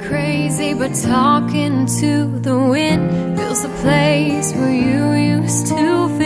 crazy, but talking to the wind fills the place where you used to